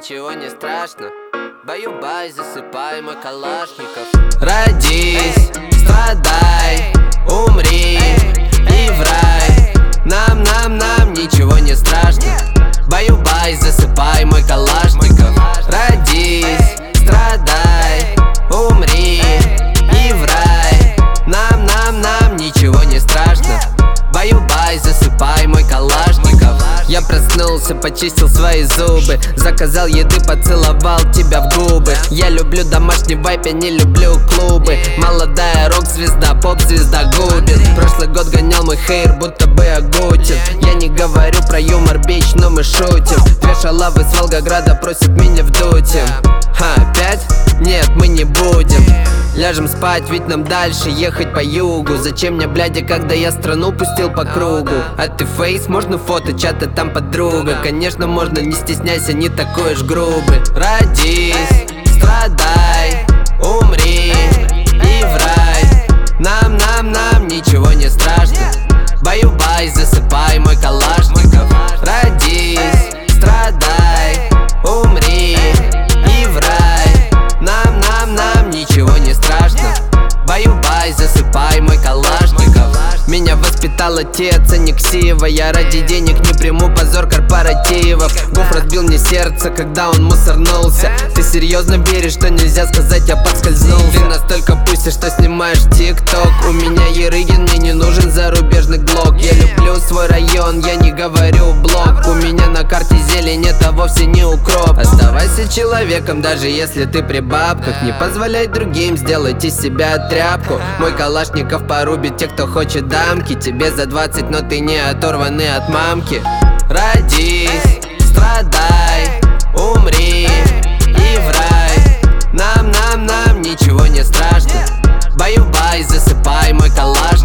ничего не страшно. Баю-бай, засыпай, мой Калашников. Родись, страдай, умри и в рай. Нам ничего не страшно. Баю-бай, засыпай, мой Калашников. Родись, страдай, умри и в рай. Нам ничего не страшно. Баю-бай, засыпай, мой Калашников. Я проснулся, почистил свои зубы, заказал еды, поцеловал тебя в губы. Я люблю домашний вайп, я не люблю клубы. Молодая рок-звезда, поп-звезда губит. Прошлый год гонял мой хейр, будто бы Агутин. Я не говорю про юмор, бич, но мы шутим. Две шалавы с Волгограда просят меня вдуть им. Опять? Нет, мы не будем. Ляжем спать, ведь нам дальше ехать по югу. Зачем мне, блядя, когда я страну пустил по кругу? А ты фейс, можно фото, чата там подруга. Конечно, можно, не стесняйся, не такой уж грубый. Родись, страдай, умри и в рай. Нам ничего не страшно. Баю-бай, засыпай, мой Калашников. Родись, страдай, умри и в рай. Нам ничего не страшно. Баю-бай, засыпай, мой Калашников. Меня воспитал отец, а не ксива. Я ради денег не приму позор корпоративов. Гуф разбил мне сердце, когда он мусорнулся. Ты серьезно веришь, что нельзя сказать, я подскользнулся? Ты настолько пустишь, что снимаешь тик-ток. У меня Ерыгин, мне не нужен зарубежный глок. Я люблю свой район, я не говорю блок. У меня на карте зелень, это вовсе не укроп. Оставайся человеком, даже если ты при бабках. Не позволяй другим сделать из себя тряпку. Мой Калашников порубит тех, кто хочет дамки. Тебе за 20, но ты не оторванный от мамки. Родись, страдай, умри и в рай. Нам ничего не страшно. Баю-бай, засыпай, мой Калашников.